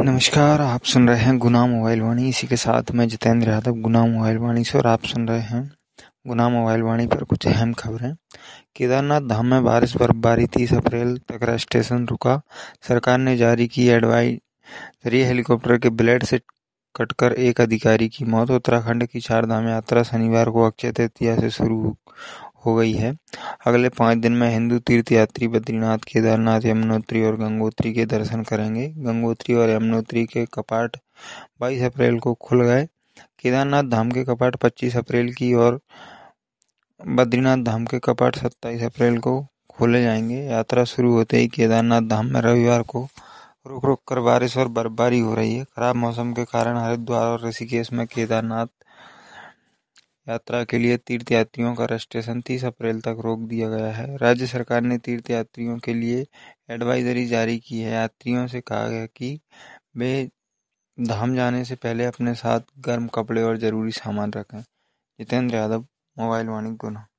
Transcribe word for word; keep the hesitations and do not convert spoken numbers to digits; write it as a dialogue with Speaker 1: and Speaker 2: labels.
Speaker 1: नमस्कार, आप सुन रहे हैं गुना मोबाइल वाणी। इसी के साथ मैं जितेंद्र यादव गुना मोबाइल वाणी से, और आप सुन रहे हैं गुना मोबाइल वाणी पर कुछ अहम खबरें। केदारनाथ धाम में बारिश बर्फबारी, तीस अप्रैल तक रजिस्ट्रेशन रुका। सरकार ने जारी की एडवाइजरी, हेलीकॉप्टर के ब्लेड से कटकर एक अधिकारी की मौत। उत्तराखंड की चारधाम यात्रा शनिवार को अक्षय तृतीया से शुरू हो गई है। अगले पाँच दिन में हिंदू तीर्थयात्री बद्रीनाथ, केदारनाथ, यमुनोत्री और गंगोत्री के दर्शन करेंगे। गंगोत्री और यमुनोत्री के कपाट बाईस अप्रैल को खुल गए। केदारनाथ धाम के कपाट पच्चीस अप्रैल की और बद्रीनाथ धाम के कपाट सत्ताईस अप्रैल को खोले जाएंगे। यात्रा शुरू होते ही केदारनाथ धाम में रविवार को रुक रुक कर बारिश और बर्फबारी हो रही है। खराब मौसम के कारण हरिद्वार और ऋषिकेश में केदारनाथ यात्रा के लिए तीर्थयात्रियों का रजिस्ट्रेशन तीस अप्रैल तक रोक दिया गया है। राज्य सरकार ने तीर्थयात्रियों के लिए एडवाइजरी जारी की है। यात्रियों से कहा गया कि वे धाम जाने से पहले अपने साथ गर्म कपड़े और जरूरी सामान रखें। जितेंद्र यादव, मोबाइल वाणी, गुना।